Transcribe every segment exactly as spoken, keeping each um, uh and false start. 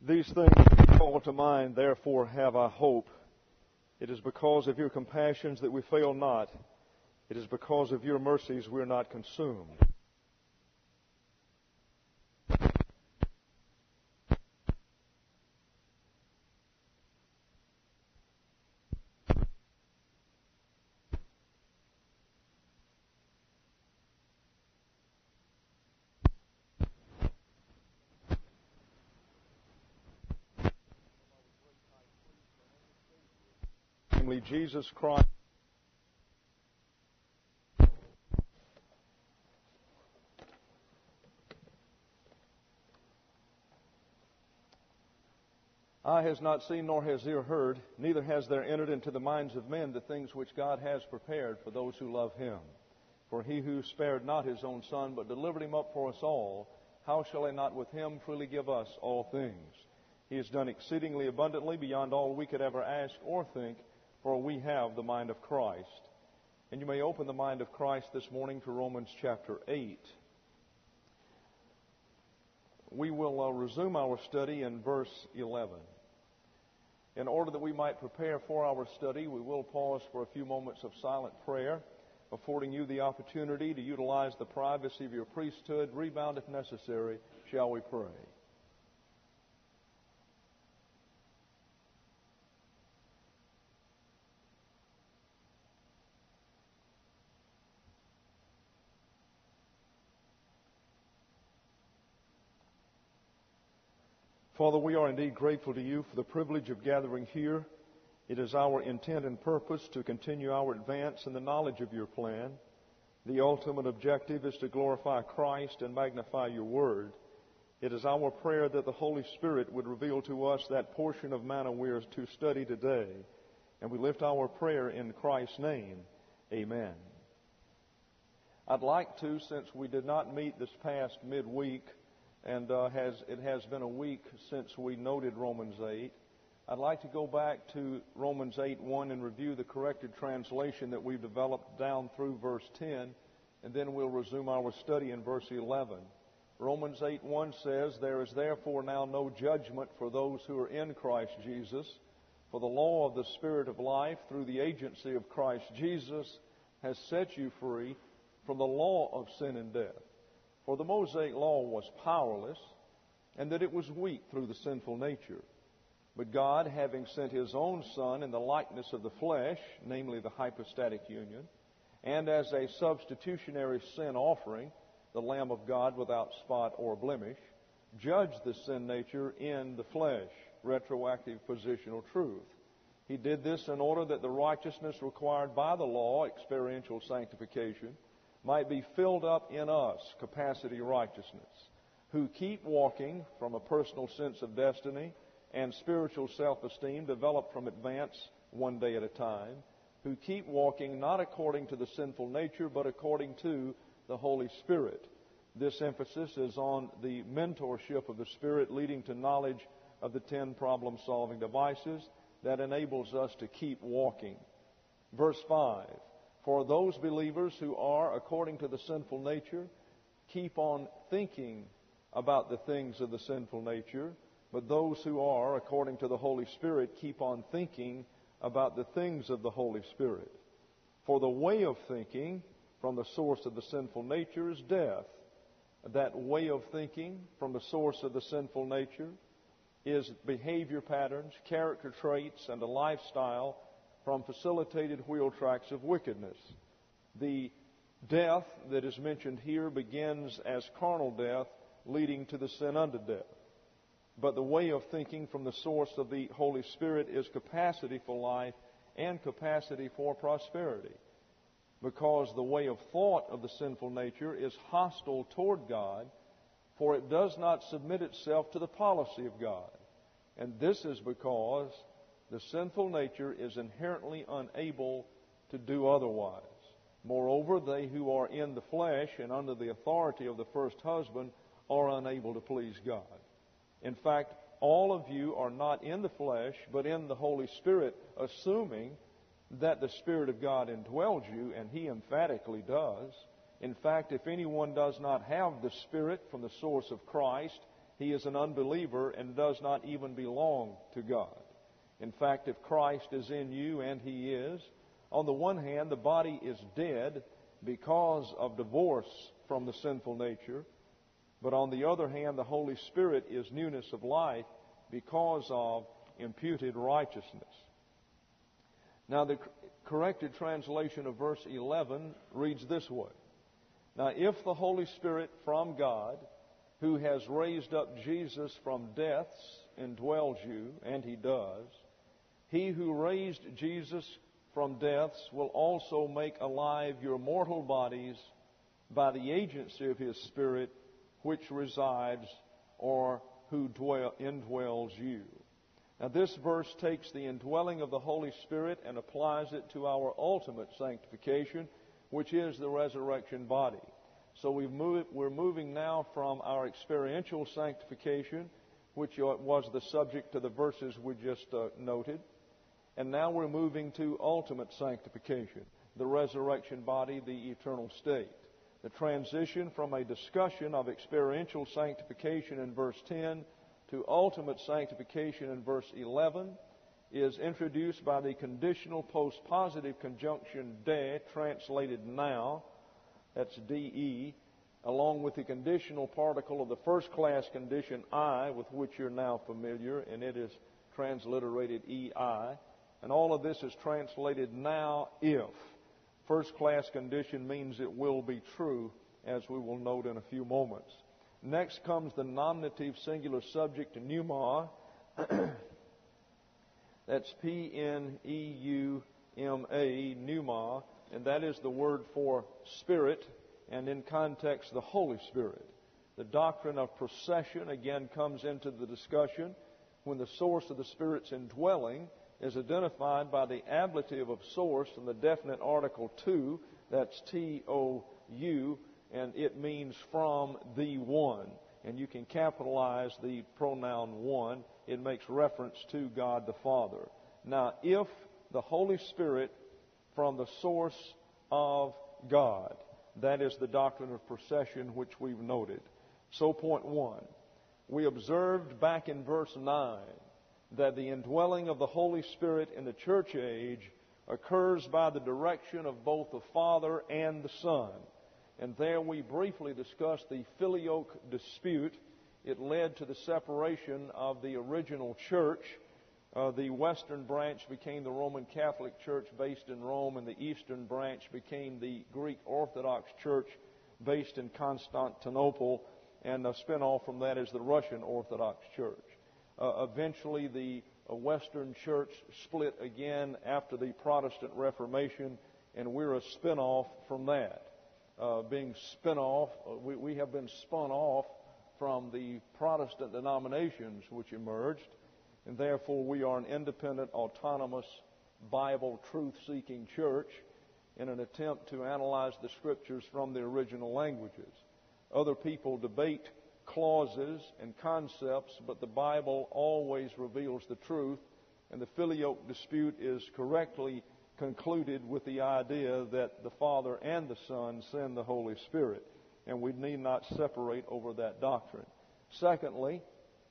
These things call to mind, therefore have I hope. It is because of your compassions that we fail not. It is because of your mercies we are not consumed. Jesus Christ. Eye has not seen, nor has ear heard, neither has there entered into the minds of men the things which God has prepared for those who love Him. For He who spared not His own Son, but delivered Him up for us all, how shall He not with Him freely give us all things? He has done exceedingly abundantly beyond all we could ever ask or think, for we have the mind of Christ. And you may open the mind of Christ this morning to Romans chapter eight. We will uh, resume our study in verse eleven. In order that we might prepare for our study, we will pause for a few moments of silent prayer, affording you the opportunity to utilize the privacy of your priesthood. Rebound if necessary. Shall we pray? Father, we are indeed grateful to you for the privilege of gathering here. It is our intent and purpose to continue our advance in the knowledge of your plan. The ultimate objective is to glorify Christ and magnify your word. It is our prayer that the Holy Spirit would reveal to us that portion of manna we are to study today. And we lift our prayer in Christ's name. Amen. I'd like to, since we did not meet this past midweek, and uh, has it has been a week since we noted Romans eight. I'd like to go back to Romans eight one and review the corrected translation that we've developed down through verse ten, and then we'll resume our study in verse eleven. Romans eight one says, "There is therefore now no judgment for those who are in Christ Jesus, for the law of the Spirit of life through the agency of Christ Jesus has set you free from the law of sin and death. For the Mosaic law was powerless, and that it was weak through the sinful nature. But God, having sent His own Son in the likeness of the flesh, namely the hypostatic union, and as a substitutionary sin offering, the Lamb of God without spot or blemish, judged the sin nature in the flesh," retroactive positional truth. He did this in order that the righteousness required by the law, experiential sanctification, might be filled up in us, capacity righteousness, who keep walking from a personal sense of destiny and spiritual self-esteem developed from advance one day at a time, who keep walking not according to the sinful nature, but according to the Holy Spirit. This emphasis is on the mentorship of the Spirit leading to knowledge of the ten problem-solving devices that enables us to keep walking. Verse five. For those believers who are, according to the sinful nature, keep on thinking about the things of the sinful nature, but those who are, according to the Holy Spirit, keep on thinking about the things of the Holy Spirit. For the way of thinking from the source of the sinful nature is death. That way of thinking from the source of the sinful nature is behavior patterns, character traits, and a lifestyle from facilitated wheel tracks of wickedness. The death that is mentioned here begins as carnal death, leading to the sin unto death. But the way of thinking from the source of the Holy Spirit is capacity for life and capacity for prosperity. Because the way of thought of the sinful nature is hostile toward God, for it does not submit itself to the policy of God. And this is because the sinful nature is inherently unable to do otherwise. Moreover, they who are in the flesh and under the authority of the first husband are unable to please God. In fact, all of you are not in the flesh, but in the Holy Spirit, assuming that the Spirit of God indwells you, and He emphatically does. In fact, if anyone does not have the Spirit from the source of Christ, he is an unbeliever and does not even belong to God. In fact, if Christ is in you, and He is, on the one hand, the body is dead because of divorce from the sinful nature, but on the other hand, the Holy Spirit is newness of life because of imputed righteousness. Now, the corrected translation of verse eleven reads this way. Now, if the Holy Spirit from God, who has raised up Jesus from deaths, indwells you, and He does, He who raised Jesus from deaths will also make alive your mortal bodies by the agency of His Spirit, which resides or who dwell, indwells you. Now, this verse takes the indwelling of the Holy Spirit and applies it to our ultimate sanctification, which is the resurrection body. So we've moved, we're moving now from our experiential sanctification, which was the subject of the verses we just uh, noted, and now we're moving to ultimate sanctification, the resurrection body, the eternal state. The transition from a discussion of experiential sanctification in verse ten to ultimate sanctification in verse eleven is introduced by the conditional postpositive conjunction de, translated now, that's D E, along with the conditional particle of the first class condition I, with which you're now familiar, and it is transliterated E I. And all of this is translated now if. First class condition means it will be true, as we will note in a few moments. Next comes the nominative singular subject pneuma. That's P N E U M A, pneuma, and that is the word for spirit, and in context, the Holy Spirit. The doctrine of procession again comes into the discussion when the source of the Spirit's indwelling is identified by the ablative of source and the definite article to, that's T O U, and it means from the one. And you can capitalize the pronoun one. It makes reference to God the Father. Now, if the Holy Spirit from the source of God, that is the doctrine of procession which we've noted. So, point one, we observed back in verse nine that the indwelling of the Holy Spirit in the church age occurs by the direction of both the Father and the Son. And there we briefly discussed the filioque dispute. It led to the separation of the original church. Uh, the western branch became the Roman Catholic Church based in Rome, and the eastern branch became the Greek Orthodox Church based in Constantinople, and a spin-off from that is the Russian Orthodox Church. Uh, eventually, the uh, Western Church split again after the Protestant Reformation, and we're a spin-off from that. Uh, being spin-off, uh, we, we have been spun off from the Protestant denominations which emerged, and therefore we are an independent, autonomous, Bible truth-seeking church in an attempt to analyze the Scriptures from the original languages. Other people debate clauses and concepts, but the Bible always reveals the truth, and the filioque dispute is correctly concluded with the idea that the Father and the Son send the Holy Spirit, and we need not separate over that doctrine. Secondly,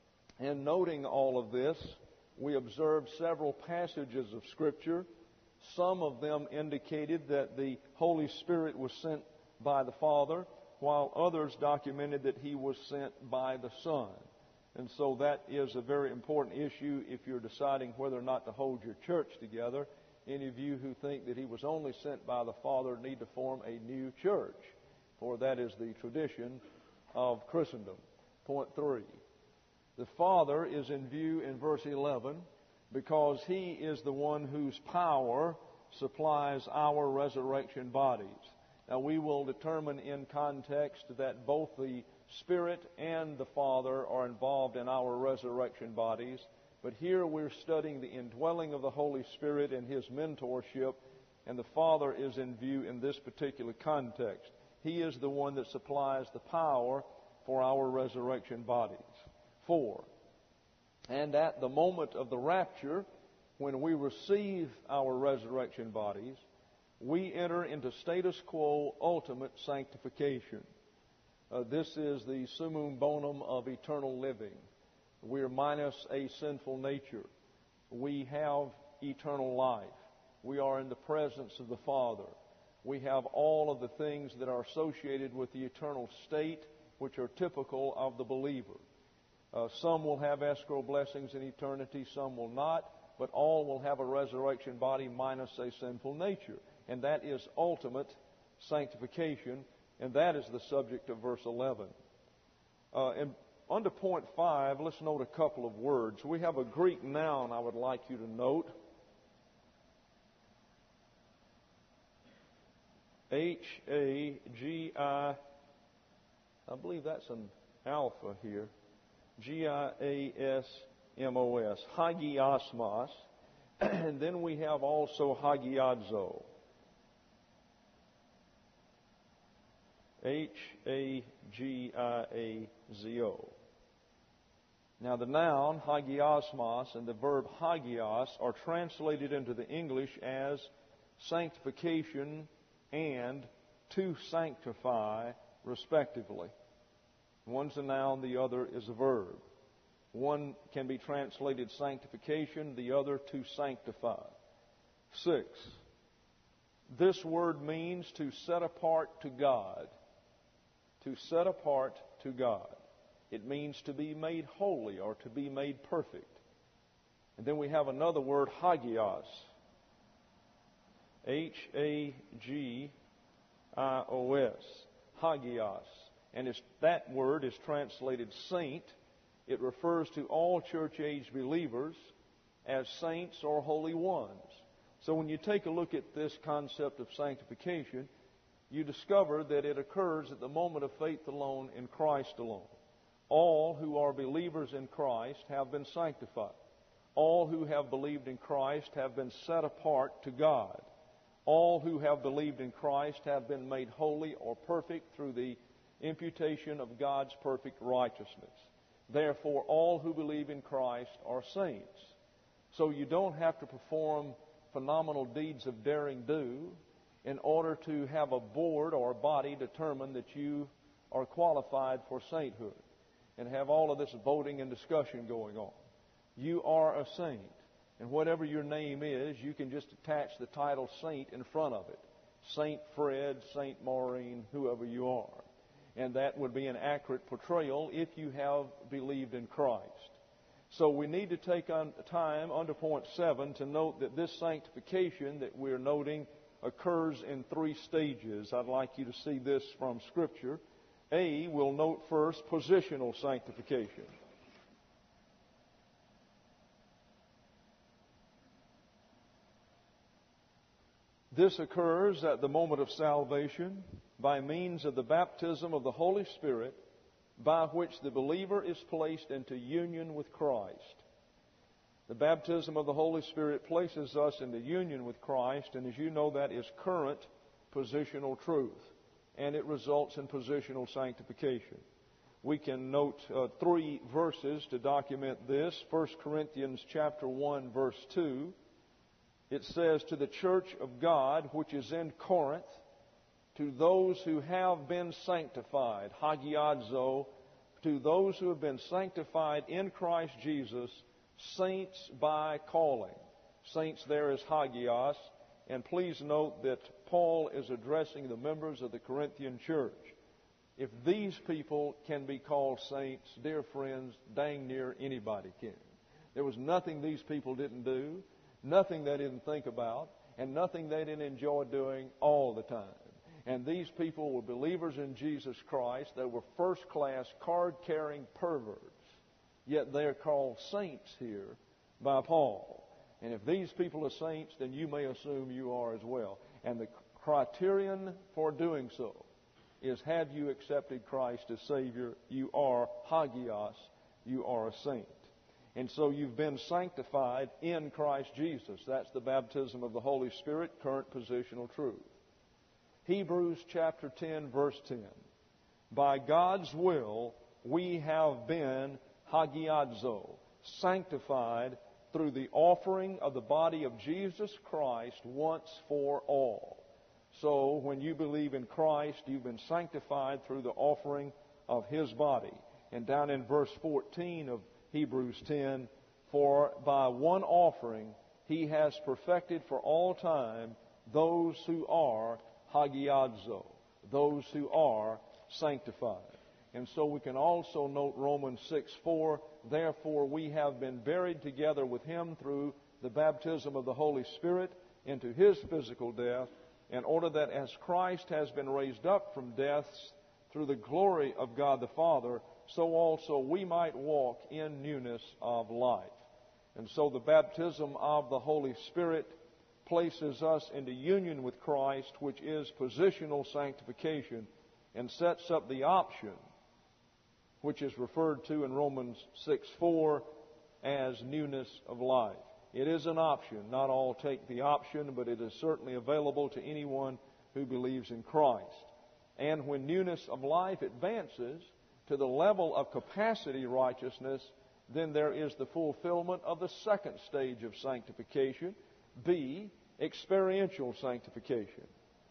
in noting all of this, we observed several passages of Scripture. Some of them indicated that the Holy Spirit was sent by the Father, while others documented that He was sent by the Son. And so that is a very important issue if you're deciding whether or not to hold your church together. Any of you who think that He was only sent by the Father need to form a new church, for that is the tradition of Christendom. Point three. The Father is in view in verse eleven because He is the one whose power supplies our resurrection bodies. Now, we will determine in context that both the Spirit and the Father are involved in our resurrection bodies. But here we're studying the indwelling of the Holy Spirit and His mentorship, and the Father is in view in this particular context. He is the one that supplies the power for our resurrection bodies. Four, and at the moment of the rapture, when we receive our resurrection bodies, we enter into status quo ultimate sanctification. Uh, this is the summum bonum of eternal living. We're minus a sinful nature. We have eternal life. We are in the presence of the Father. We have all of the things that are associated with the eternal state, which are typical of the believer. Uh, some will have escrow blessings in eternity, some will not, but all will have a resurrection body minus a sinful nature. And that is ultimate sanctification, and that is the subject of verse eleven. Uh, and under point five, let's note a couple of words. We have a Greek noun I would like you to note. H A G I, I believe that's an alpha here. G I A S M O S, hagiosmos. And then we have also hagiadzo. H A G I A Z O. Now the noun hagiosmos and the verb hagios are translated into the English as sanctification and to sanctify, respectively. One's a noun, the other is a verb. One can be translated sanctification, the other to sanctify. Six, this word means to set apart to God. To set apart to God. It means to be made holy or to be made perfect. And then we have another word, hagios. H A G I O S. Hagios. And it's, that word is translated saint. It refers to all church-age believers as saints or holy ones. So when you take a look at this concept of sanctification, you discover that it occurs at the moment of faith alone in Christ alone. All who are believers in Christ have been sanctified. All who have believed in Christ have been set apart to God. All who have believed in Christ have been made holy or perfect through the imputation of God's perfect righteousness. Therefore, all who believe in Christ are saints. So you don't have to perform phenomenal deeds of daring do in order to have a board or a body determine that you are qualified for sainthood and have all of this voting and discussion going on. You are a saint. And whatever your name is, you can just attach the title saint in front of it. Saint Fred, Saint Maureen, whoever you are. And that would be an accurate portrayal if you have believed in Christ. So we need to take on time under point seven to note that this sanctification that we're noting occurs in three stages. I'd like you to see this from Scripture. A, we'll note first positional sanctification. This occurs at the moment of salvation by means of the baptism of the Holy Spirit, by which the believer is placed into union with Christ. The baptism of the Holy Spirit places us into union with Christ, and as you know, that is current positional truth, and it results in positional sanctification. We can note uh, three verses to document this. First Corinthians chapter one, verse two. It says, to the church of God which is in Corinth, to those who have been sanctified, hagiadzo, to those who have been sanctified in Christ Jesus, saints by calling. Saints there is hagios. And please note that Paul is addressing the members of the Corinthian church. If these people can be called saints, dear friends, dang near anybody can. There was nothing these people didn't do, nothing they didn't think about, and nothing they didn't enjoy doing all the time. And these people were believers in Jesus Christ. They were first-class, card-carrying perverts. Yet they're called saints here by Paul. And if these people are saints, then you may assume you are as well. And the criterion for doing so is, have you accepted Christ as Savior? You are hagios. You are a saint. And so you've been sanctified in Christ Jesus. That's the baptism of the Holy Spirit, current positional truth. Hebrews chapter ten, verse ten. By God's will, we have been hagiadzo, sanctified through the offering of the body of Jesus Christ once for all. So when you believe in Christ, you've been sanctified through the offering of His body. And down in verse fourteen of Hebrews ten, for by one offering He has perfected for all time those who are hagiadzo, those who are sanctified. And so we can also note Romans six four, therefore we have been buried together with Him through the baptism of the Holy Spirit into His physical death, in order that as Christ has been raised up from death through the glory of God the Father, so also we might walk in newness of life. And so the baptism of the Holy Spirit places us into union with Christ, which is positional sanctification, and sets up the option, which is referred to in Romans six four as newness of life. It is an option. Not all take the option, but it is certainly available to anyone who believes in Christ. And when newness of life advances to the level of capacity righteousness, then there is the fulfillment of the second stage of sanctification, B, experiential sanctification.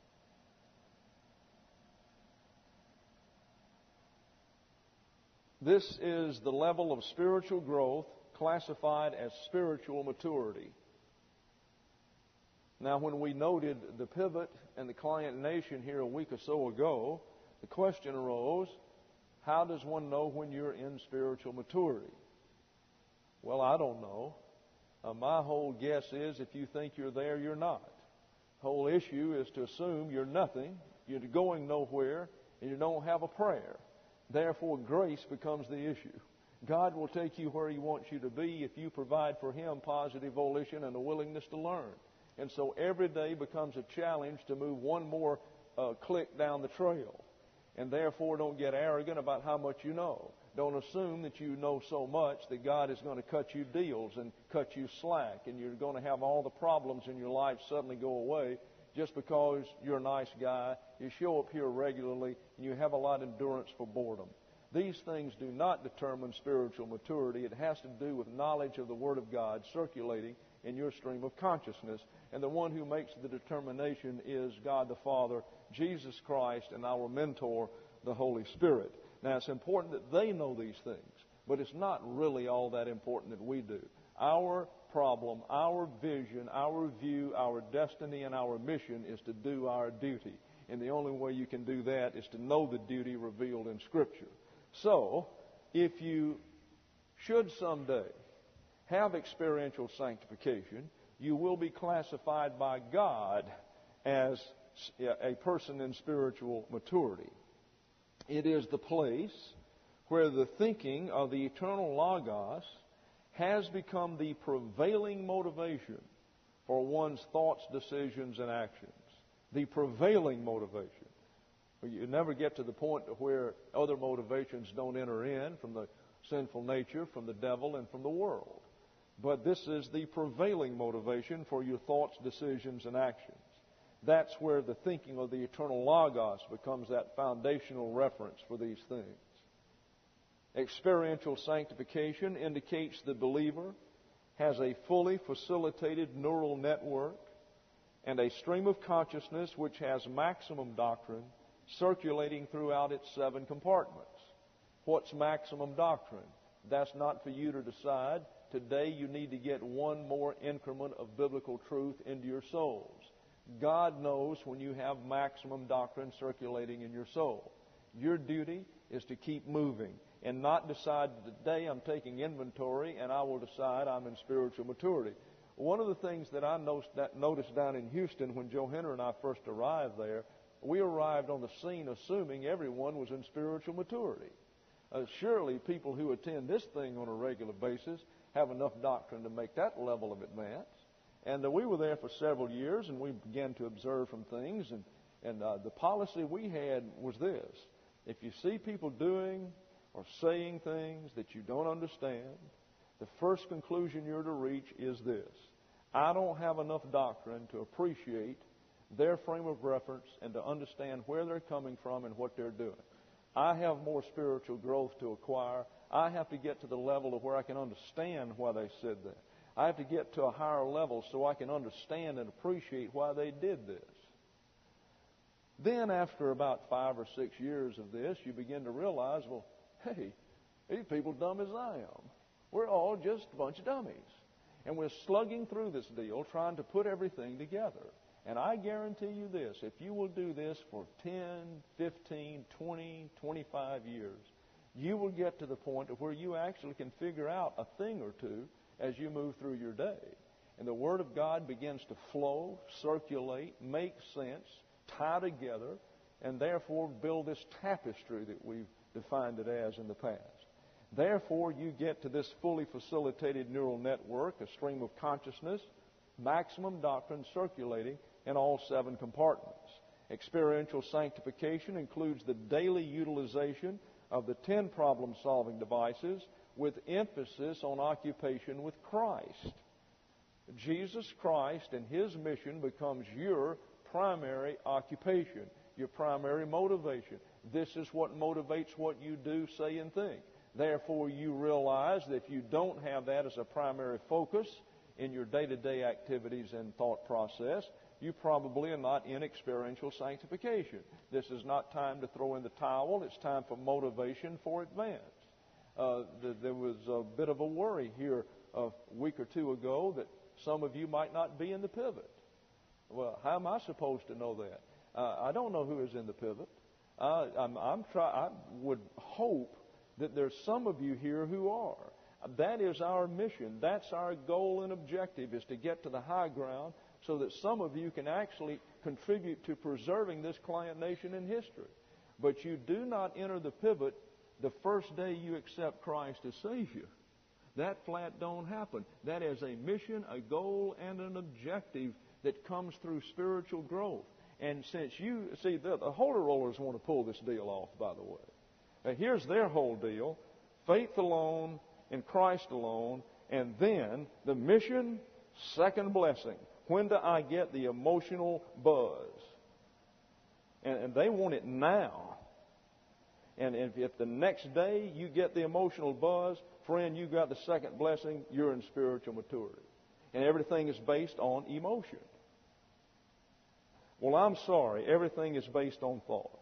This is the level of spiritual growth classified as spiritual maturity. Now, when we noted the pivot and the client nation here a week or so ago, the question arose, how does one know when you're in spiritual maturity? Well, I don't know. Uh, my whole guess is if you think you're there, you're not. The whole issue is to assume you're nothing, you're going nowhere, and you don't have a prayer. Therefore, grace becomes the issue. God will take you where He wants you to be if you provide for Him positive volition and a willingness to learn. And so every day becomes a challenge to move one more uh, click down the trail. And therefore, don't get arrogant about how much you know. Don't assume that you know so much that God is going to cut you deals and cut you slack, and you're going to have all the problems in your life suddenly go away just because you're a nice guy, you show up here regularly, and you have a lot of endurance for boredom. These things do not determine spiritual maturity. It has to do with knowledge of the Word of God circulating in your stream of consciousness. And the one who makes the determination is God the Father, Jesus Christ, and our mentor, the Holy Spirit. Now, it's important that they know these things, but it's not really all that important that we do. Our problem, our vision, our view, our destiny, and our mission is to do our duty. And the only way you can do that is to know the duty revealed in Scripture. So, if you should someday have experiential sanctification, you will be classified by God as a person in spiritual maturity. It is the place where the thinking of the eternal Logos has become the prevailing motivation for one's thoughts, decisions, and actions. The prevailing motivation. You never get to the point where other motivations don't enter in from the sinful nature, from the devil, and from the world. But this is the prevailing motivation for your thoughts, decisions, and actions. That's where the thinking of the eternal Logos becomes that foundational reference for these things. Experiential sanctification indicates the believer has a fully facilitated neural network and a stream of consciousness which has maximum doctrine circulating throughout its seven compartments. What's maximum doctrine? That's not for you to decide. Today you need to get one more increment of biblical truth into your souls. God knows when you have maximum doctrine circulating in your soul. Your duty is to keep moving and not decide today I'm taking inventory and I will decide I'm in spiritual maturity. One of the things that I noticed down in Houston when Joe Henner and I first arrived there, we arrived on the scene assuming everyone was in spiritual maturity. Uh, surely people who attend this thing on a regular basis have enough doctrine to make that level of advance. And uh, we were there for several years, and we began to observe some things. And, and uh, the policy we had was this. If you see people doing or saying things that you don't understand, the first conclusion you're to reach is this. I don't have enough doctrine to appreciate their frame of reference and to understand where they're coming from and what they're doing. I have more spiritual growth to acquire. I have to get to the level of where I can understand why they said that. I have to get to a higher level so I can understand and appreciate why they did this. Then after about five or six years of this, you begin to realize, well, hey, these people dumb as I am. We're all just a bunch of dummies. And we're slugging through this deal trying to put everything together. And I guarantee you this, if you will do this for ten, fifteen, twenty, twenty-five years, you will get to the point of where you actually can figure out a thing or two as you move through your day. And the Word of God begins to flow, circulate, make sense, tie together, and therefore build this tapestry that we've defined it as in the past. Therefore, you get to this fully facilitated neural network, a stream of consciousness, maximum doctrine circulating in all seven compartments. Experiential sanctification includes the daily utilization of the ten problem-solving devices with emphasis on occupation with Christ. Jesus Christ and His mission becomes your primary occupation, your primary motivation. This is what motivates what you do, say, and think. Therefore, you realize that if you don't have that as a primary focus in your day-to-day activities and thought process, you probably are not in experiential sanctification. This is not time to throw in the towel. It's time for motivation for advance. Uh, th- there was a bit of a worry here a week or two ago that some of you might not be in the pivot. Well, how am I supposed to know that? Uh, I don't know who is in the pivot. Uh, I'm, I'm try- I would hope that there's some of you here who are. That is our mission. That's our goal and objective, is to get to the high ground so that some of you can actually contribute to preserving this client nation in history. But you do not enter the pivot the first day you accept Christ as Savior. That flat don't happen. That is a mission, a goal, and an objective that comes through spiritual growth. And since you, see, the, the Holy Rollers want to pull this deal off, by the way. Now, here's their whole deal. Faith alone, in Christ alone, and then the mission, second blessing. When do I get the emotional buzz? And, and they want it now. And if, if the next day you get the emotional buzz, friend, you got the second blessing, you're in spiritual maturity. And everything is based on emotion. Well, I'm sorry, everything is based on thought.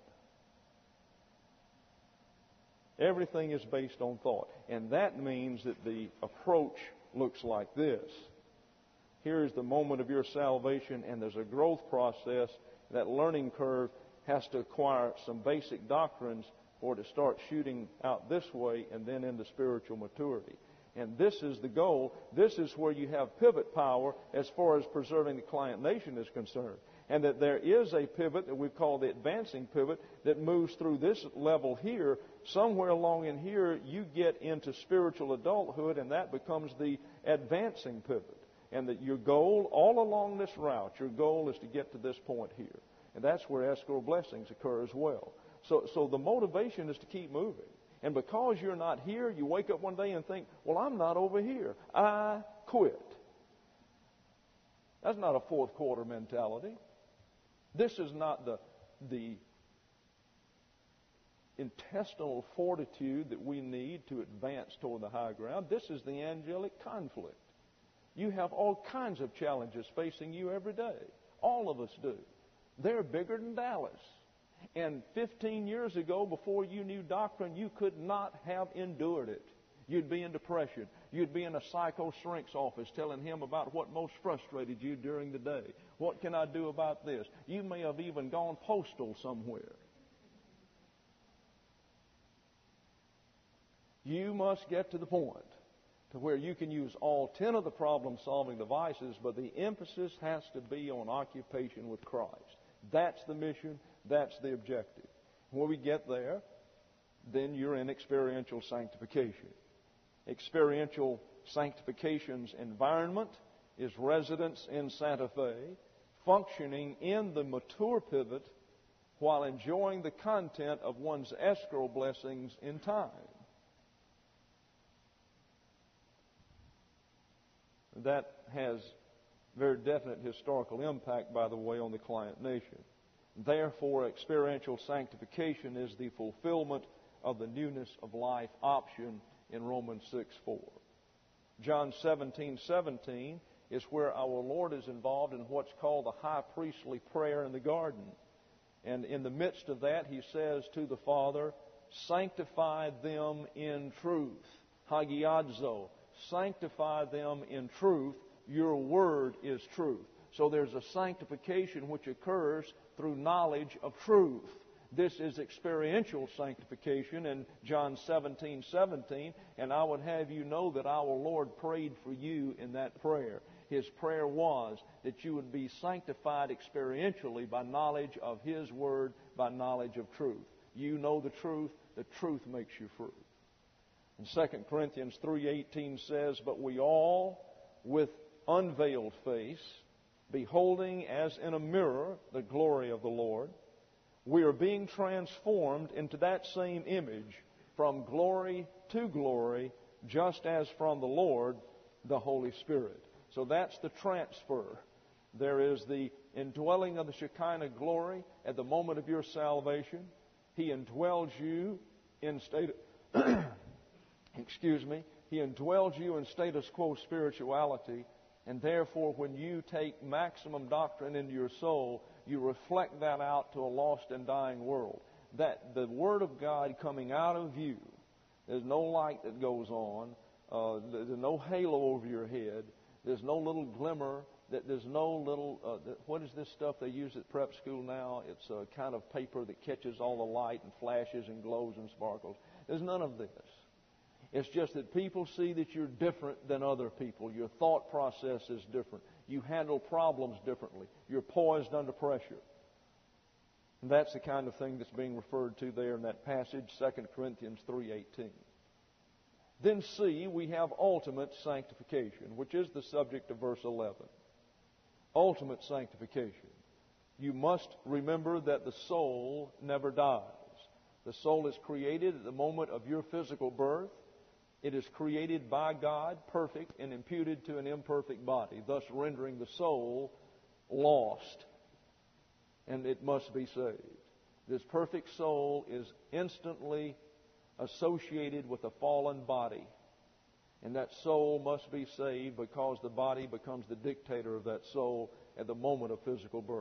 Everything is based on thought. And that means that the approach looks like this. Here is the moment of your salvation, and there's a growth process. That learning curve has to acquire some basic doctrines for it to start shooting out this way and then into spiritual maturity. And this is the goal. This is where you have pivot power as far as preserving the client nation is concerned. And that there is a pivot that we call the advancing pivot that moves through this level here. Somewhere along in here, you get into spiritual adulthood, and that becomes the advancing pivot. And that your goal, all along this route, your goal is to get to this point here. And that's where escrow blessings occur as well. So, so the motivation is to keep moving. And because you're not here, you wake up one day and think, well, I'm not over here. I quit. That's not a fourth quarter mentality. This is not the, the intestinal fortitude that we need to advance toward the high ground. This is the angelic conflict. You have all kinds of challenges facing you every day. All of us do. They're bigger than Dallas. And fifteen years ago, before you knew doctrine, you could not have endured it. You'd be in depression. You'd be in a psycho shrink's office telling him about what most frustrated you during the day. What can I do about this? You may have even gone postal somewhere. You must get to the point to where you can use all ten of the problem-solving devices, but the emphasis has to be on occupation with Christ. That's the mission. That's the objective. When we get there, then you're in experiential sanctification. Experiential sanctification's environment is residence in Santa Fe, functioning in the mature pivot while enjoying the content of one's escrow blessings in time. That has very definite historical impact, by the way, on the client nation. Therefore, experiential sanctification is the fulfillment of the newness of life option in Romans six four. John seventeen seventeen is where our Lord is involved in what's called the high priestly prayer in the garden. And in the midst of that, He says to the Father, sanctify them in truth. Hagiadzo. Sanctify them in truth. Your word is truth. So there's a sanctification which occurs through knowledge of truth. This is experiential sanctification in John seventeen seventeen. And I would have you know that our Lord prayed for you in that prayer. His prayer was that you would be sanctified experientially by knowledge of His Word, by knowledge of truth. You know the truth. The truth makes you free. And Second Corinthians three eighteen says, but we all, with unveiled face, beholding as in a mirror the glory of the Lord, we are being transformed into that same image from glory to glory, just as from the Lord, the Holy Spirit. So that's the transfer. There is the indwelling of the Shekinah glory at the moment of your salvation. He indwells you in state of, excuse me, He indwells you in status quo spirituality, and therefore when you take maximum doctrine into your soul, you reflect that out to a lost and dying world. That the Word of God coming out of you, there's no light that goes on, uh, there's no halo over your head, there's no little glimmer, that there's no little, uh, what is this stuff they use at prep school now? It's a kind of paper that catches all the light and flashes and glows and sparkles. There's none of this. It's just that people see that you're different than other people. Your thought process is different. You handle problems differently. You're poised under pressure. And that's the kind of thing that's being referred to there in that passage, Second Corinthians three eighteen. Then C, we have ultimate sanctification, which is the subject of verse eleven. Ultimate sanctification. You must remember that the soul never dies. The soul is created at the moment of your physical birth. It is created by God, perfect, and imputed to an imperfect body, thus rendering the soul lost, and it must be saved. This perfect soul is instantly associated with a fallen body, and that soul must be saved because the body becomes the dictator of that soul at the moment of physical birth.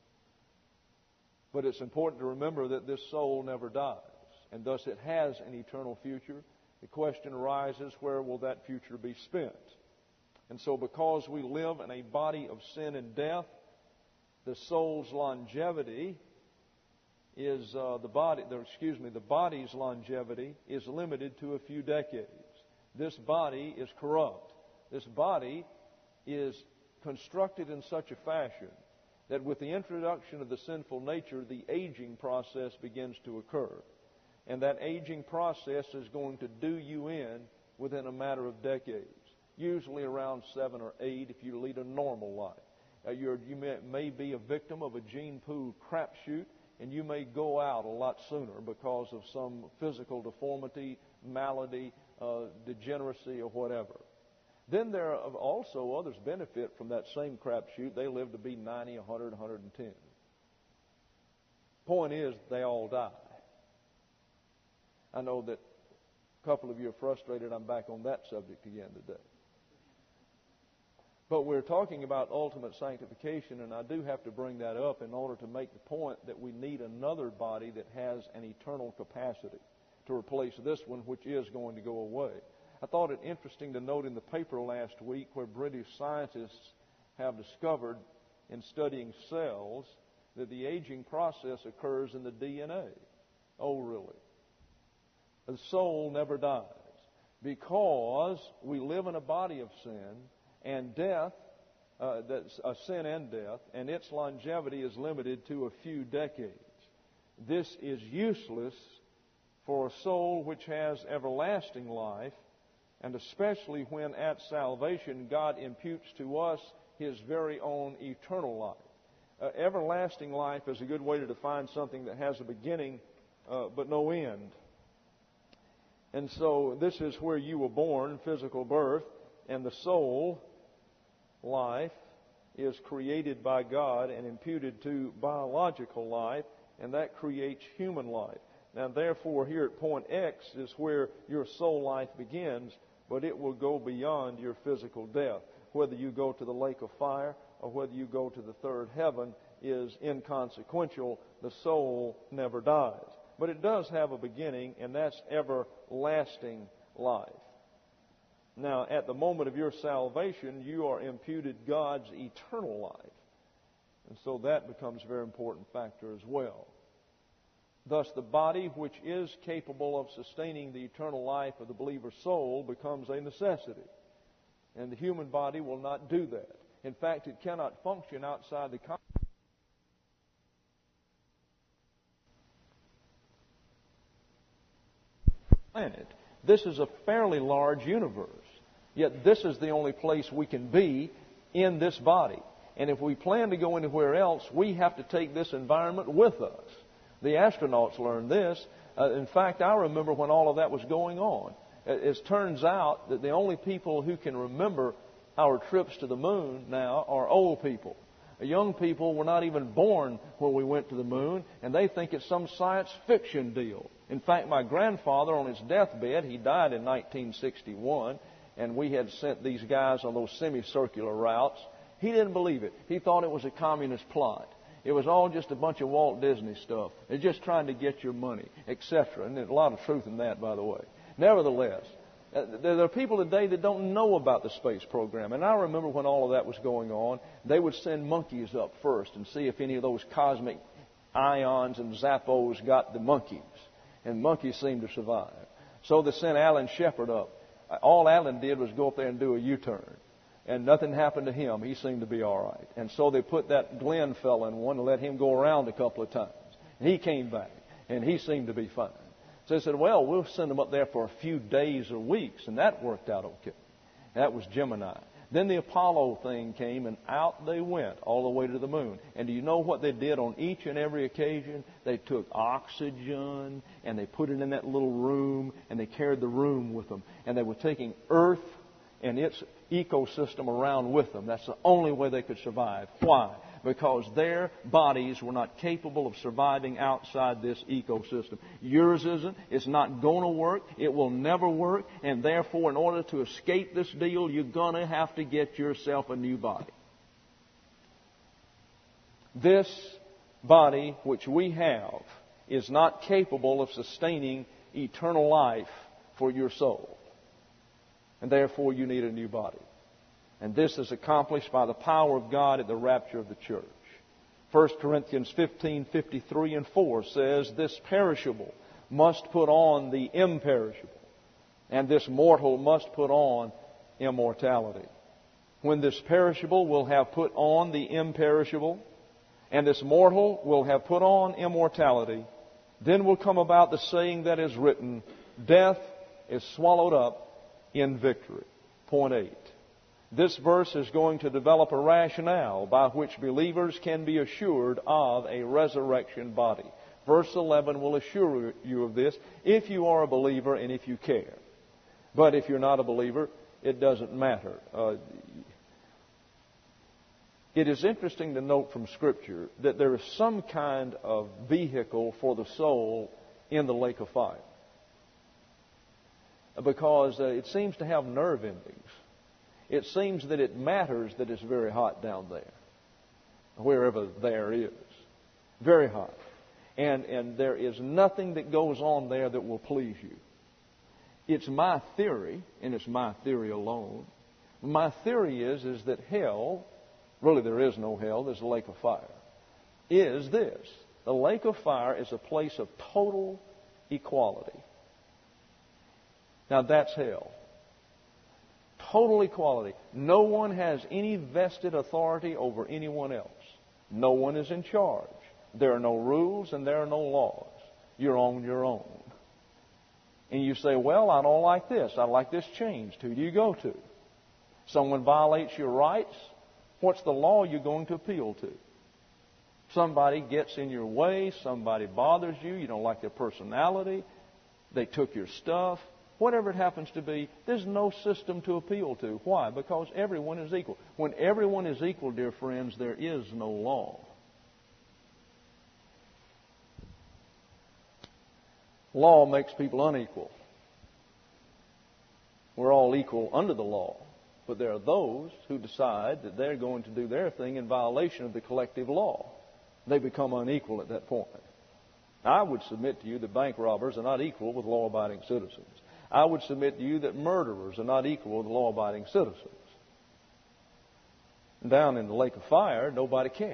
But it's important to remember that this soul never dies, and thus it has an eternal future. The question arises, where will that future be spent? And so because we live in a body of sin and death, the soul's longevity is uh, the body, the, excuse me, the body's longevity is limited to a few decades. This body is corrupt. This body is constructed in such a fashion that with the introduction of the sinful nature, the aging process begins to occur. And that aging process is going to do you in within a matter of decades, usually around seven or eight if you lead a normal life. Uh, you're, you may, may be a victim of a gene pool crapshoot, and you may go out a lot sooner because of some physical deformity, malady, uh, degeneracy, or whatever. Then there are also others benefit from that same crapshoot. They live to be ninety, one hundred, one hundred ten. Point is, they all die. I know that a couple of you are frustrated. I'm back on that subject again today. But we're talking about ultimate sanctification, and I do have to bring that up in order to make the point that we need another body that has an eternal capacity to replace this one, which is going to go away. I thought it interesting to note in the paper last week where British scientists have discovered in studying cells that the aging process occurs in the D N A. Oh, really? The soul never dies because we live in a body of sin, and death, uh, that's a sin and death, and its longevity is limited to a few decades. This is useless for a soul which has everlasting life, and especially when at salvation God imputes to us His very own eternal life. Uh, everlasting life is a good way to define something that has a beginning uh, but no end. And so this is where you were born, physical birth, and the soul life is created by God and imputed to biological life, and that creates human life. Now, therefore, here at point X is where your soul life begins, but it will go beyond your physical death. Whether you go to the lake of fire or whether you go to the third heaven, is inconsequential. The soul never dies. But it does have a beginning, and that's everlasting life. Now, at the moment of your salvation, you are imputed God's eternal life. And so that becomes a very important factor as well. Thus, the body which is capable of sustaining the eternal life of the believer's soul becomes a necessity. And the human body will not do that. In fact, it cannot function outside the con- planet. This is a fairly large universe. Yet this is the only place we can be in this body. And if we plan to go anywhere else, we have to take this environment with us. The astronauts learned this. Uh, in fact, I remember when all of that was going on. It, it turns out that the only people who can remember our trips to the moon now are old people. Young people were not even born when we went to the moon, and they think it's some science fiction deal. In fact, my grandfather, on his deathbed, he died in nineteen sixty-one, and we had sent these guys on those semicircular routes. He didn't believe it. He thought it was a communist plot. It was all just a bunch of Walt Disney stuff. They're just trying to get your money, et cetera. And there's a lot of truth in that, by the way. Nevertheless, uh, there are people today that don't know about the space program. And I remember when all of that was going on, they would send monkeys up first and see if any of those cosmic ions and Zappos got the monkeys. And monkeys seemed to survive. So they sent Alan Shepard up. All Alan did was go up there and do a U-turn. And nothing happened to him. He seemed to be all right. And so they put that Glenn fella in one and let him go around a couple of times. And he came back. And he seemed to be fine. So they said, well, we'll send him up there for a few days or weeks. And that worked out okay. That was Gemini. Then the Apollo thing came, and out they went all the way to the moon. And do you know what they did on each and every occasion? They took oxygen, and they put it in that little room, and they carried the room with them. And they were taking Earth and its ecosystem around with them. That's the only way they could survive. Why? Because their bodies were not capable of surviving outside this ecosystem. Yours isn't. It's not going to work. It will never work. And therefore, in order to escape this deal, you're going to have to get yourself a new body. This body which we have is not capable of sustaining eternal life for your soul. And therefore, you need a new body. And this is accomplished by the power of God at the rapture of the church. First Corinthians fifteen, fifty-three and four says, this perishable must put on the imperishable, and this mortal must put on immortality. When this perishable will have put on the imperishable, and this mortal will have put on immortality, then will come about the saying that is written, death is swallowed up in victory. Point eight. This verse is going to develop a rationale by which believers can be assured of a resurrection body. Verse eleven will assure you of this if you are a believer and if you care. But if you're not a believer, it doesn't matter. Uh, it is interesting to note from Scripture that there is some kind of vehicle for the soul in the lake of fire. Because uh, it seems to have nerve endings. It seems that it matters that it's very hot down there, wherever there is. Very hot. And, and there is nothing that goes on there that will please you. It's my theory, and it's my theory alone. My theory is, is that hell, really there is no hell, there's a lake of fire, is this. The lake of fire is a place of total equality. Now that's hell. Total equality. No one has any vested authority over anyone else. No one is in charge. There are no rules and there are no laws. You're on your own. And you say, well, I don't like this. I like this changed. Who do you go to? Someone violates your rights. What's the law you're going to appeal to? Somebody gets in your way. Somebody bothers you. You don't like their personality. They took your stuff. Whatever it happens to be, there's no system to appeal to. Why? Because everyone is equal. When everyone is equal, dear friends, there is no law. Law makes people unequal. We're all equal under the law. But there are those who decide that they're going to do their thing in violation of the collective law. They become unequal at that point. I would submit to you that bank robbers are not equal with law-abiding citizens. I would submit to you that murderers are not equal with law-abiding citizens. Down in the lake of fire, nobody cares.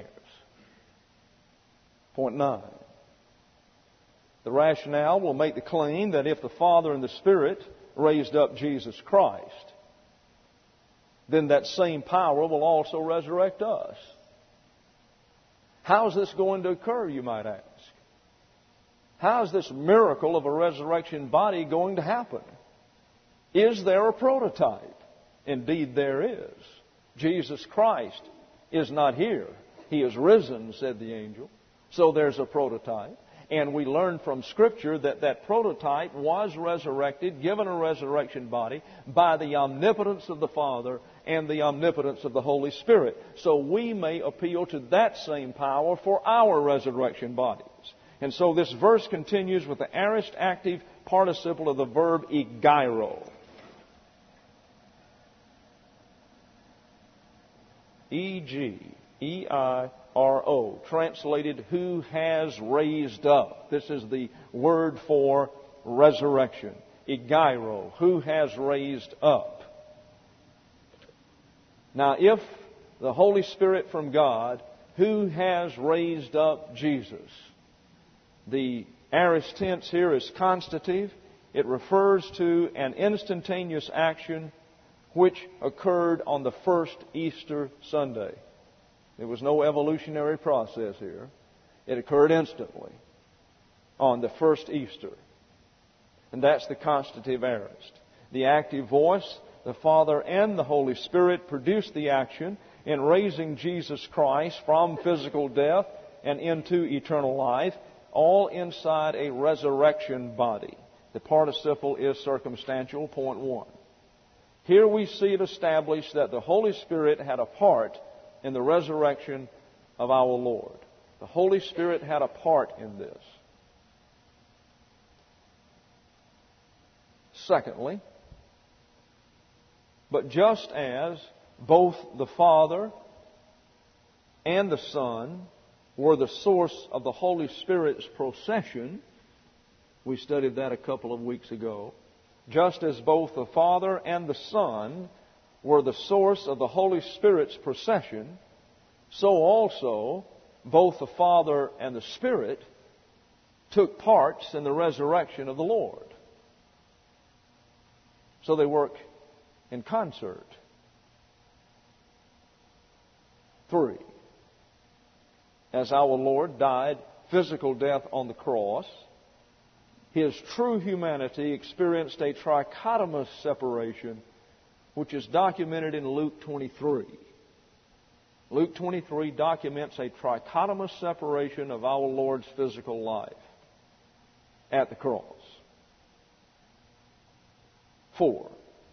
Point nine. The rationale will make the claim that if the Father and the Spirit raised up Jesus Christ, then that same power will also resurrect us. How is this going to occur, you might ask? How is this miracle of a resurrection body going to happen? Is there a prototype? Indeed, there is. Jesus Christ is not here. He is risen, said the angel. So there's a prototype. And we learn from Scripture that that prototype was resurrected, given a resurrection body, by the omnipotence of the Father and the omnipotence of the Holy Spirit. So we may appeal to that same power for our resurrection bodies. And so this verse continues with the aorist active participle of the verb egeiro. E G E I R O, translated, who has raised up. This is the word for resurrection. Egeiro, who has raised up. Now, if the Holy Spirit from God, who has raised up Jesus? The aorist tense here is constative. It refers to an instantaneous action which occurred on the first Easter Sunday. There was no evolutionary process here. It occurred instantly on the first Easter. And that's the constative aorist. The active voice, the Father and the Holy Spirit produced the action in raising Jesus Christ from physical death and into eternal life, all inside a resurrection body. The participle is circumstantial, point one. Here we see it established that the Holy Spirit had a part in the resurrection of our Lord. The Holy Spirit had a part in this. Secondly, but just as both the Father and the Son were the source of the Holy Spirit's procession, we studied that a couple of weeks ago, just as both the Father and the Son were the source of the Holy Spirit's procession, so also both the Father and the Spirit took parts in the resurrection of the Lord. So they work in concert. Three, as our Lord died physical death on the cross, His true humanity experienced a trichotomous separation, which is documented in Luke twenty-three. Luke twenty-three documents a trichotomous separation of our Lord's physical life at the cross. Four,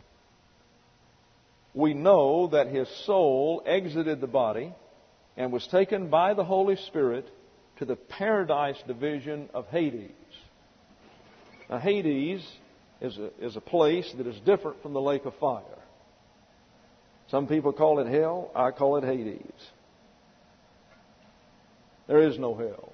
we know that His soul exited the body and was taken by the Holy Spirit to the paradise division of Hades. Now, Hades is a, is a place that is different from the lake of fire. Some people call it hell. I call it Hades. There is no hell.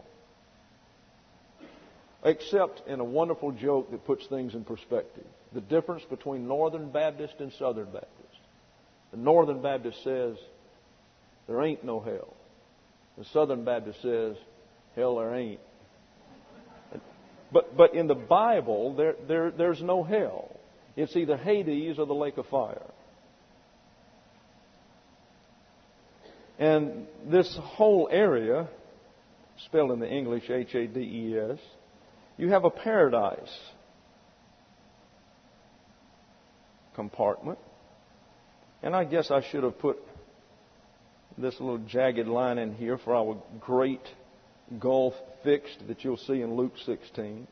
Except in a wonderful joke that puts things in perspective. The difference between Northern Baptist and Southern Baptist. The Northern Baptist says, there ain't no hell. The Southern Baptist says, hell there ain't. But but in the Bible, there, there there's no hell. It's either Hades or the lake of fire. And this whole area, spelled in the English H A D E S, you have a paradise compartment. And I guess I should have put this little jagged line in here for our great gulf fixed that you'll see in Luke sixteen.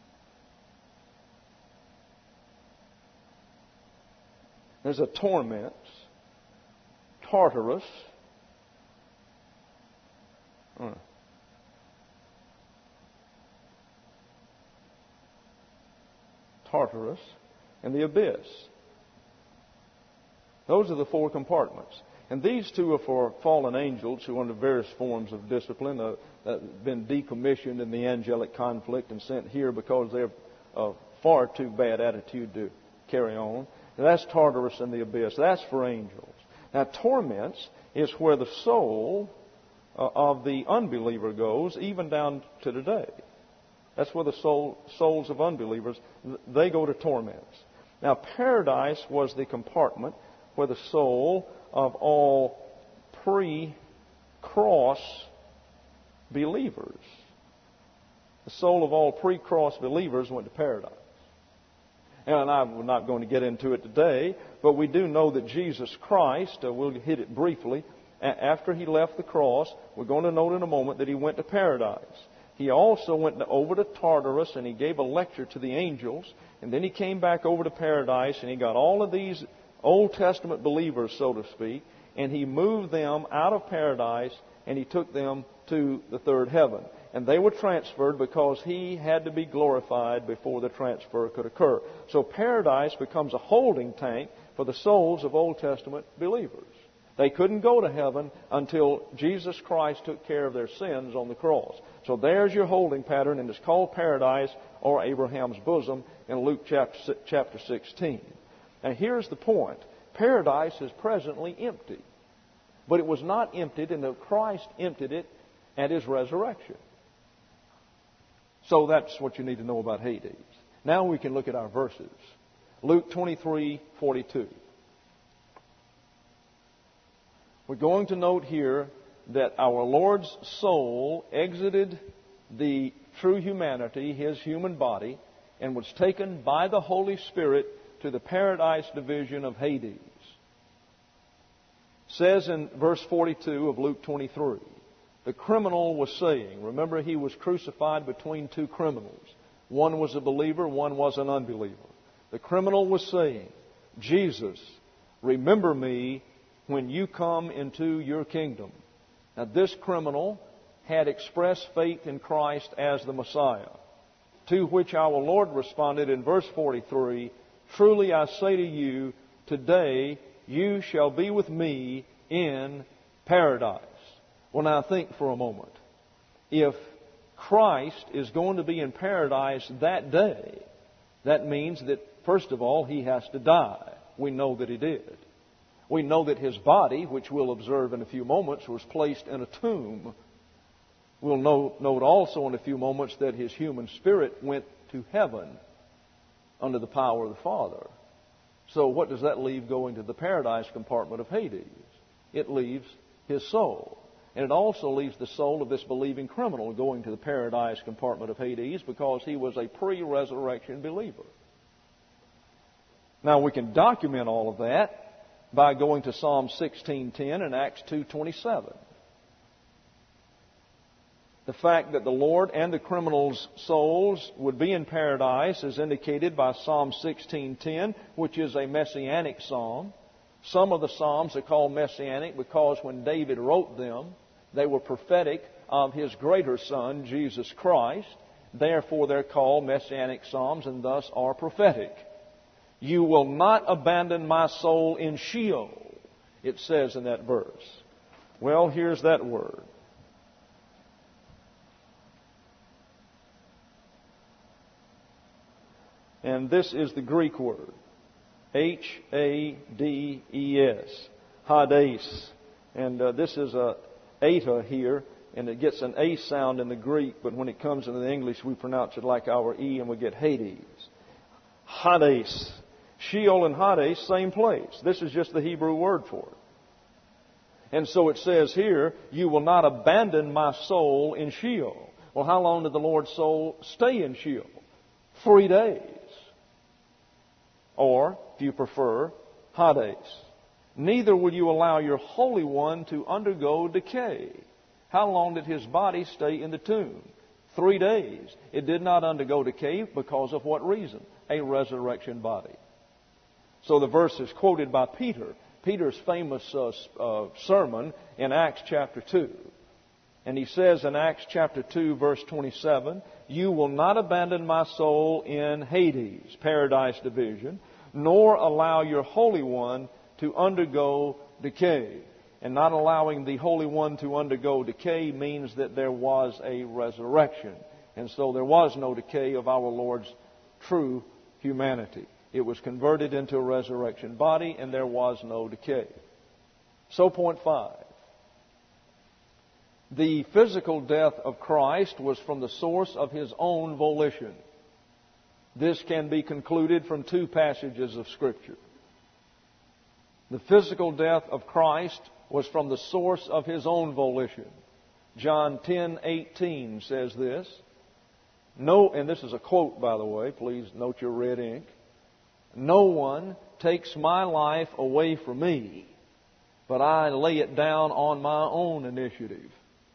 There's a torment, Tartarus. Uh, Tartarus and the abyss. Those are the four compartments. And these two are for fallen angels who, under various forms of discipline, have uh, uh, been decommissioned in the angelic conflict and sent here because they're uh, far too bad attitude to carry on. And that's Tartarus and the abyss. That's for angels. Now, torments is where the soul uh, of the unbeliever goes, even down to today. That's where the soul, souls of unbelievers, they go to torments. Now, paradise was the compartment where the soul of all pre-cross believers, the soul of all pre-cross believers went to paradise. And I'm not going to get into it today, but we do know that Jesus Christ, uh, we'll hit it briefly, a- after He left the cross, we're going to note in a moment that He went to paradise. He also went over to Tartarus and He gave a lecture to the angels, and then He came back over to paradise and He got all of these Old Testament believers, so to speak, and He moved them out of paradise and He took them to the third heaven. And they were transferred because He had to be glorified before the transfer could occur. So paradise becomes a holding tank for the souls of Old Testament believers. They couldn't go to heaven until Jesus Christ took care of their sins on the cross. So there's your holding pattern, and it's called paradise or Abraham's bosom in Luke chapter sixteen. Now here's the point. Paradise is presently empty. But it was not emptied until Christ emptied it at His resurrection. So that's what you need to know about Hades. Now we can look at our verses. Luke twenty-three forty-two. We're going to note here that our Lord's soul exited the true humanity, His human body, and was taken by the Holy Spirit to the paradise division of Hades. It says in verse forty-two of Luke twenty-three, the criminal was saying, remember he was crucified between two criminals. One was a believer, one was an unbeliever. The criminal was saying, Jesus, remember me when you come into your kingdom. Now this criminal had expressed faith in Christ as the Messiah, to which our Lord responded in verse forty-three, truly I say to you, today you shall be with me in paradise. Well, now think for a moment. If Christ is going to be in paradise that day, that means that, first of all, He has to die. We know that He did. We know that His body, which we'll observe in a few moments, was placed in a tomb. We'll note, note also in a few moments that His human spirit went to heaven under the power of the Father. So what does that leave going to the paradise compartment of Hades? It leaves His soul. And it also leaves the soul of this believing criminal going to the paradise compartment of Hades because he was a pre-resurrection believer. Now we can document all of that by going to Psalm sixteen ten and Acts two twenty-seven. The fact that the Lord and the criminal's souls would be in paradise is indicated by Psalm sixteen ten, which is a messianic psalm. Some of the psalms are called messianic because when David wrote them, they were prophetic of his greater Son, Jesus Christ. Therefore, they're called messianic psalms and thus are prophetic. You will not abandon my soul in Sheol, it says in that verse. Well, here's that word. And this is the Greek word. H A D E S. Hades. And uh, this is a eta here, and it gets an A sound in the Greek, but when it comes into the English, we pronounce it like our E, and we get Hades. Hades. Sheol and Hades, same place. This is just the Hebrew word for it. And so it says here, you will not abandon my soul in Sheol. Well, how long did the Lord's soul stay in Sheol? Three days. Or, if you prefer, Hades. Neither will you allow your Holy One to undergo decay. How long did His body stay in the tomb? Three days. It did not undergo decay because of what reason? A resurrection body. So the verse is quoted by Peter. Peter's famous uh, uh, sermon in Acts chapter two. And he says in Acts chapter two, verse twenty-seven, you will not abandon my soul in Hades, paradise division, nor allow your Holy One to undergo decay. And not allowing the Holy One to undergo decay means that there was a resurrection. And so there was no decay of our Lord's true humanity. It was converted into a resurrection body, and there was no decay. So, point five. The physical death of Christ was from the source of His own volition. This can be concluded from two passages of Scripture. The physical death of Christ was from the source of His own volition. John ten eighteen says this. No, and this is a quote, by the way. Please note your red ink. No one takes my life away from me, but I lay it down on my own initiative.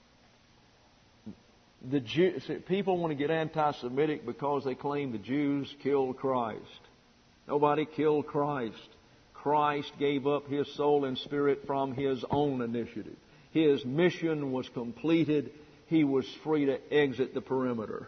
The Jew, see, people want to get anti-Semitic because they claim the Jews killed Christ. Nobody killed Christ. Christ gave up His soul and spirit from His own initiative. His mission was completed. He was free to exit the perimeter.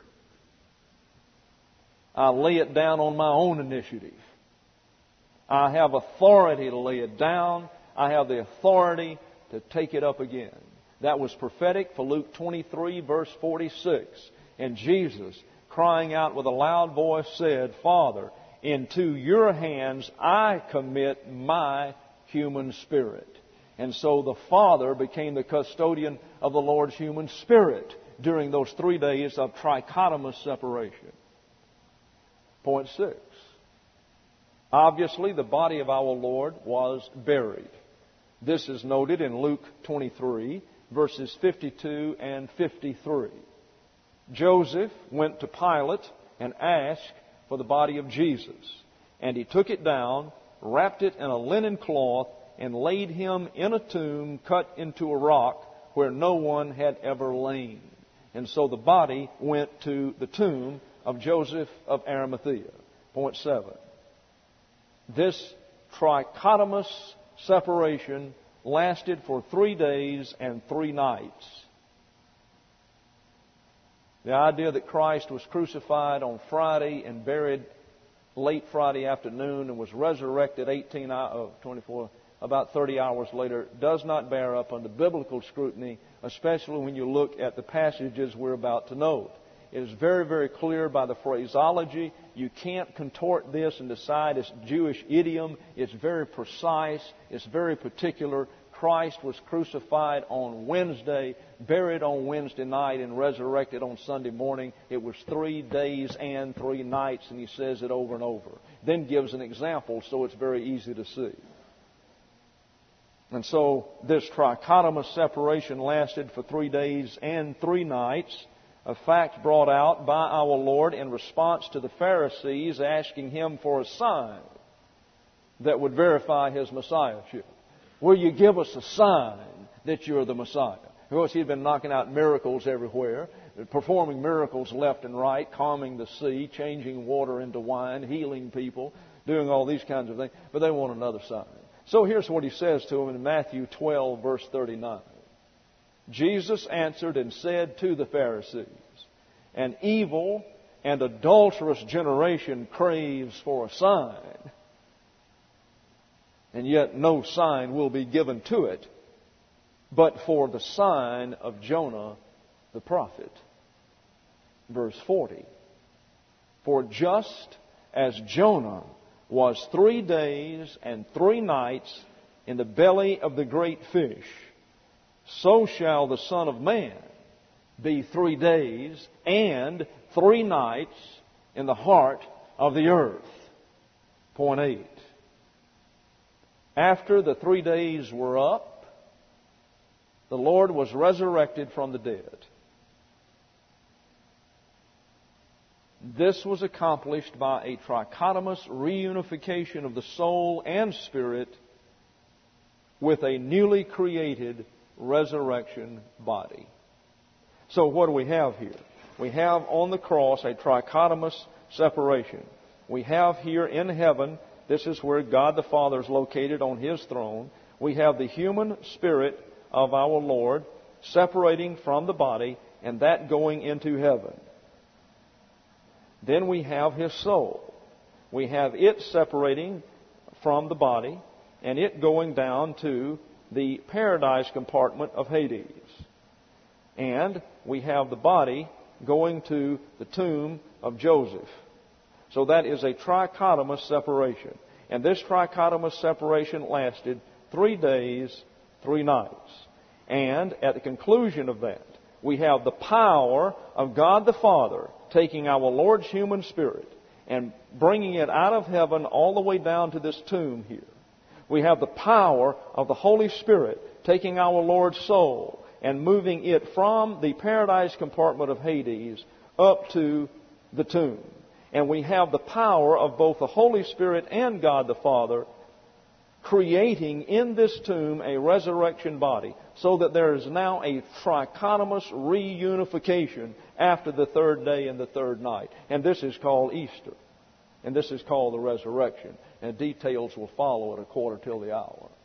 I lay it down on my own initiative. I have authority to lay it down. I have the authority to take it up again. That was prophetic for Luke twenty-three, verse forty-six. And Jesus, crying out with a loud voice, said, Father, into your hands I commit my human spirit. And so the Father became the custodian of the Lord's human spirit during those three days of trichotomous separation. Point six. Obviously, the body of our Lord was buried. This is noted in Luke twenty-three, verses fifty-two and fifty-three. Joseph went to Pilate and asked for the body of Jesus. And he took it down, wrapped it in a linen cloth, and laid him in a tomb cut into a rock where no one had ever lain. And so the body went to the tomb of Joseph of Arimathea. Point seven. This trichotomous separation lasted for three days and three nights. The idea that Christ was crucified on Friday and buried late Friday afternoon and was resurrected eighteen, twenty-four, about thirty hours later does not bear up under biblical scrutiny, especially when you look at the passages we're about to note. It is very, very clear by the phraseology. You can't contort this and decide it's Jewish idiom. It's very precise. It's very particular. Christ was crucified on Wednesday, buried on Wednesday night, and resurrected on Sunday morning. It was three days and three nights, and he says it over and over. Then gives an example, so it's very easy to see. And so this trichotomous separation lasted for three days and three nights. A fact brought out by our Lord in response to the Pharisees asking Him for a sign that would verify His Messiahship. Will you give us a sign that you're the Messiah? Of course, He'd been knocking out miracles everywhere, performing miracles left and right, calming the sea, changing water into wine, healing people, doing all these kinds of things. But they want another sign. So here's what He says to them in Matthew twelve, verse thirty-nine. Jesus answered and said to the Pharisees, an evil and adulterous generation craves for a sign, and yet no sign will be given to it, but for the sign of Jonah the prophet. Verse forty. For just as Jonah was three days and three nights in the belly of the great fish, so shall the Son of Man be three days and three nights in the heart of the earth. Point eight. After the three days were up, the Lord was resurrected from the dead. This was accomplished by a trichotomous reunification of the soul and spirit with a newly created resurrection body. So what do we have here? We have on the cross a trichotomous separation. We have here in heaven, this is where God the Father is located on His throne. We have the human spirit of our Lord separating from the body, and that going into heaven. Then we have His soul. We have it separating from the body and it going down to the paradise compartment of Hades. And we have the body going to the tomb of Joseph. So that is a trichotomous separation. And this trichotomous separation lasted three days, three nights. And at the conclusion of that, we have the power of God the Father taking our Lord's human spirit and bringing it out of heaven all the way down to this tomb here. We have the power of the Holy Spirit taking our Lord's soul and moving it from the paradise compartment of Hades up to the tomb. And we have the power of both the Holy Spirit and God the Father creating in this tomb a resurrection body, so that there is now a trichotomous reunification after the third day and the third night. And this is called Easter. And this is called the resurrection. And details will follow at a quarter till the hour.